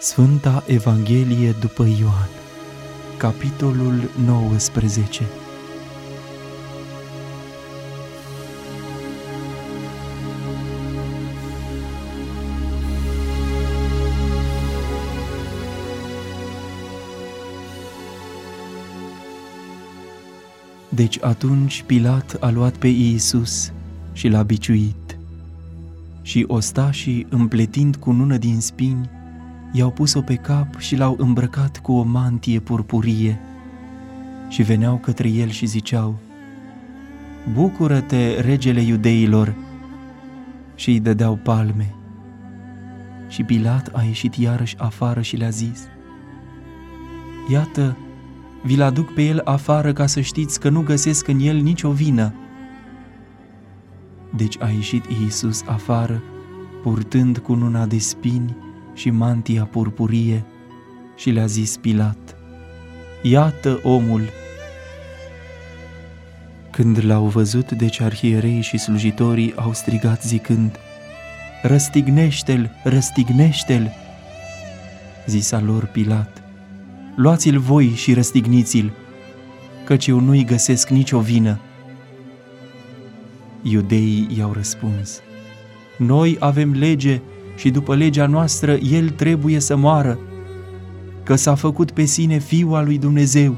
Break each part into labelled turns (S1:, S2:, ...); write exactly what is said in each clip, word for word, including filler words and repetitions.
S1: Sfânta Evanghelie după Ioan, capitolul nouăsprezece. Deci atunci Pilat a luat pe Iisus și l-a biciuit. Și ostașii, împletind cu nună din spini, i-au pus-o pe cap și l-au îmbrăcat cu o mantie purpurie și veneau către el și ziceau: „Bucură-te, regele iudeilor!” și îi dădeau palme. Și Pilat a ieșit iarăși afară și le-a zis: „Iată, vi-l aduc pe el afară ca să știți că nu găsesc în el nicio vină.” Deci a ieșit Iisus afară, purtând cununa de spini și mantia purpurie, și le-a zis Pilat: „Iată omul!” Când l-au văzut, deci arhiereii și slujitorii au strigat zicând: „Răstignește-l, răstignește-l!” Zisa lor Pilat: „Luați-l voi și răstigniți-l, căci eu nu-i găsesc nicio vină.” Iudeii i-au răspuns: „Noi avem lege și după legea noastră el trebuie să moară, că s-a făcut pe sine Fiul al lui Dumnezeu.”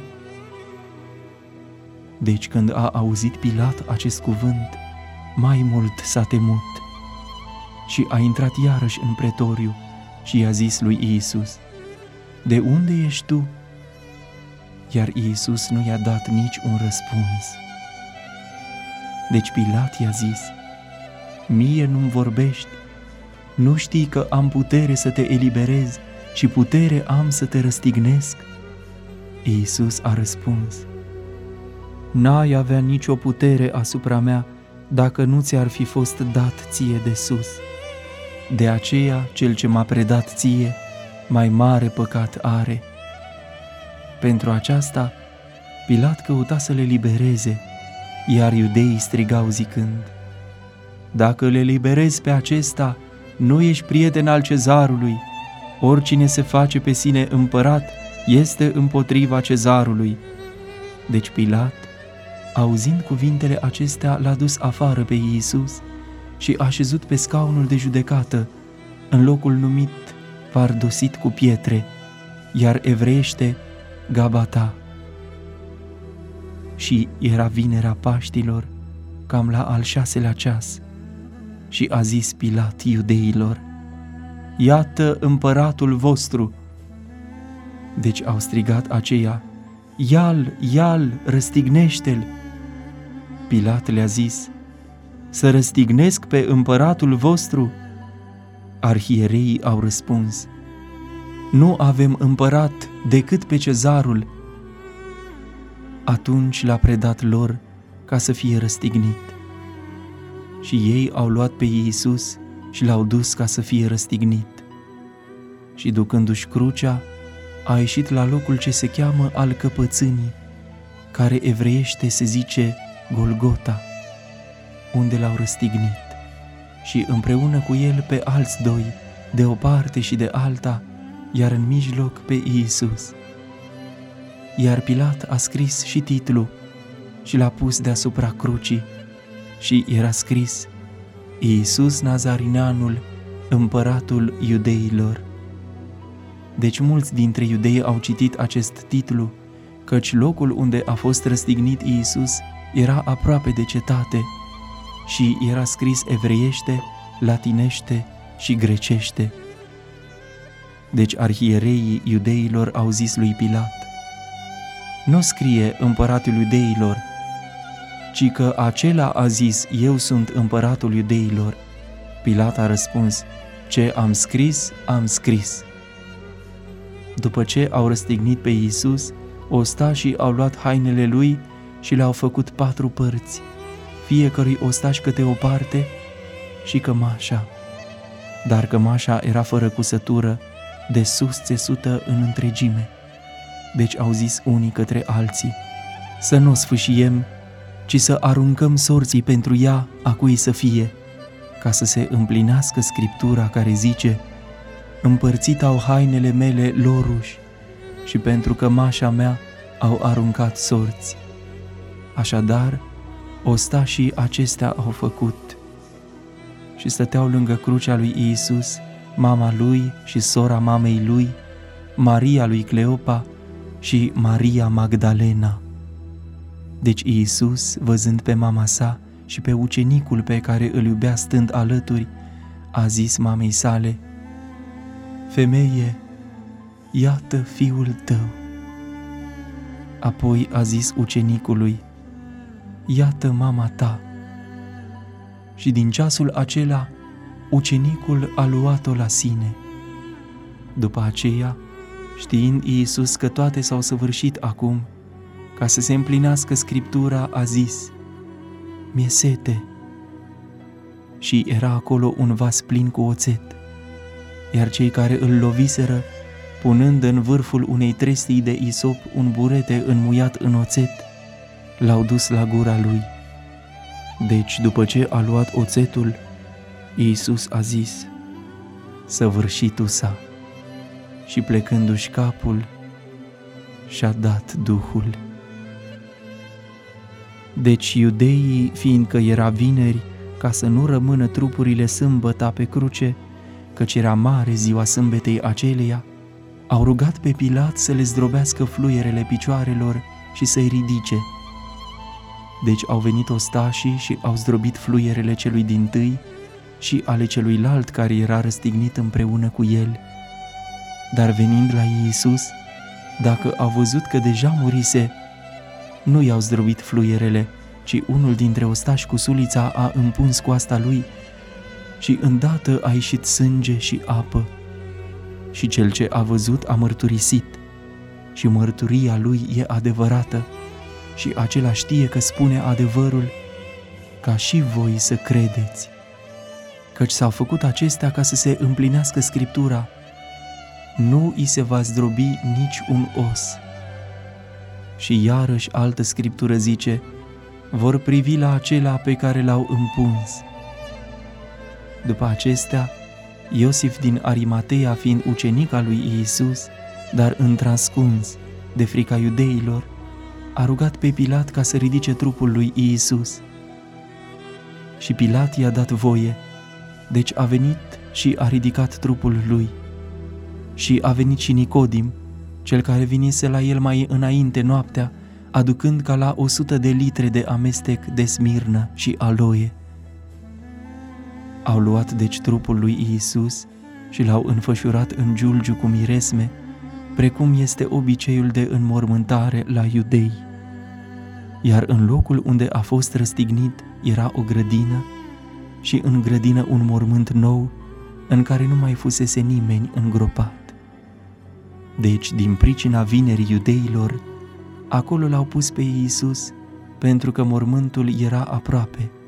S1: Deci când a auzit Pilat acest cuvânt, mai mult s-a temut și a intrat iarăși în pretoriu și i-a zis lui Iisus: „De unde ești tu?” Iar Iisus nu i-a dat nici un răspuns. Deci Pilat i-a zis: „Mie nu-mi vorbești? Nu știi că am putere să te eliberez și putere am să te răstignesc?” Iisus a răspuns: „N-ai avea nicio putere asupra mea dacă nu ți-ar fi fost dat ție de sus. De aceea cel ce m-a predat ție mai mare păcat are.” Pentru aceasta Pilat căuta să le libereze, iar iudeii strigau zicând: „Dacă le liberezi pe acesta, nu ești prieten al cezarului. Oricine se face pe sine împărat este împotriva cezarului.” Deci Pilat, auzind cuvintele acestea, l-a dus afară pe Iisus și a așezut pe scaunul de judecată, în locul numit Pardosit cu pietre, iar evreiește Gabata. Și era vinerea Paștilor, cam la al șaselea ceas, și a zis Pilat iudeilor: „Iată împăratul vostru!” Deci au strigat aceia: „Ia-l, ia-l, răstignește-l!” Pilat le-a zis: „Să răstignesc pe împăratul vostru?” Arhiereii au răspuns: „Nu avem împărat decât pe cezarul.” Atunci l-a predat lor ca să fie răstignit. Și ei au luat pe Iisus și l-au dus ca să fie răstignit. Și ducându-și crucea, a ieșit la locul ce se cheamă al Căpățânii, care evreiește se zice Golgota, unde l-au răstignit, și împreună cu el pe alți doi, de o parte și de alta, iar în mijloc pe Iisus. Iar Pilat a scris și titlul și l-a pus deasupra crucii, și era scris: „Iisus Nazarineanul, împăratul iudeilor.” Deci mulți dintre iudei au citit acest titlu, căci locul unde a fost răstignit Iisus era aproape de cetate și era scris evreiește, latinește și grecește. Deci arhiereii iudeilor au zis lui Pilat: „Nu scrie împăratul iudeilor, ci că acela a zis: eu sunt împăratul iudeilor.” Pilat a răspuns: „Ce am scris, am scris.” După ce au răstignit pe Iisus, ostașii au luat hainele lui și le-au făcut patru părți, fiecărui ostaș câte o parte, și cămașa. Dar cămașa era fără cusătură, de sus țesută în întregime. Deci au zis unii către alții: „Să nu o sfâșiem, ci să aruncăm sorții pentru ea a cui să fie, ca să se împlinească Scriptura care zice: împărțit au hainele mele loruși și pentru cămașa mea au aruncat sorți. Așadar, ostașii acestea au făcut. Și stăteau lângă crucea lui Iisus mama lui și sora mamei lui, Maria lui Cleopa și Maria Magdalena. Deci Iisus, văzând pe mama sa și pe ucenicul pe care îl iubea stând alături, a zis mamei sale: „Femeie, iată fiul tău.” Apoi a zis ucenicului: „Iată mama ta.” Și din ceasul acela, ucenicul a luat-o la sine. După aceea, știind Iisus că toate s-au săvârșit acum, ca să se împlinească Scriptura, a zis: „Mi-e sete.” Și era acolo un vas plin cu oțet, iar cei care îl loviseră, punând în vârful unei trestii de isop un burete înmuiat în oțet, l-au dus la gura lui. Deci, după ce a luat oțetul, Iisus a zis: „Săvârșitul s-a.” Și plecându-și capul, și-a dat Duhul. Deci iudeii, fiindcă era vineri, ca să nu rămână trupurile sâmbăta pe cruce, căci era mare ziua sâmbetei aceleia, au rugat pe Pilat să le zdrobească fluierele picioarelor și să-i ridice. Deci au venit ostașii și au zdrobit fluierele celui dintâi și ale celuilalt care era răstignit împreună cu el. Dar venind la Iisus, dacă au văzut că deja murise, nu i-au zdrobit fluierele, ci unul dintre ostași cu sulița a împuns coasta lui și îndată a ieșit sânge și apă. Și cel ce a văzut a mărturisit și mărturia lui e adevărată și acela știe că spune adevărul, ca și voi să credeți. Căci s-au făcut acestea ca să se împlinească Scriptura: „Nu i se va zdrobi nici un os.” Și iarăși altă Scriptură zice: „Vor privi la acela pe care l-au împuns.” După acestea, Iosif din Arimatea, fiind ucenic al lui Iisus, dar întrascuns de frica iudeilor, a rugat pe Pilat ca să ridice trupul lui Iisus. Și Pilat i-a dat voie, deci a venit și a ridicat trupul lui. Și a venit și Nicodim, cel care vinise la el mai înainte noaptea, aducând ca la o sută de litre de amestec de smirnă și aloe. Au luat deci trupul lui Iisus și l-au înfășurat în giulgiu cu miresme, precum este obiceiul de înmormântare la iudei. Iar în locul unde a fost răstignit era o grădină și în grădină un mormânt nou, în care nu mai fusese nimeni îngropat. Deci, din pricina vinerii iudeilor, acolo l-au pus pe Iisus, pentru că mormântul era aproape.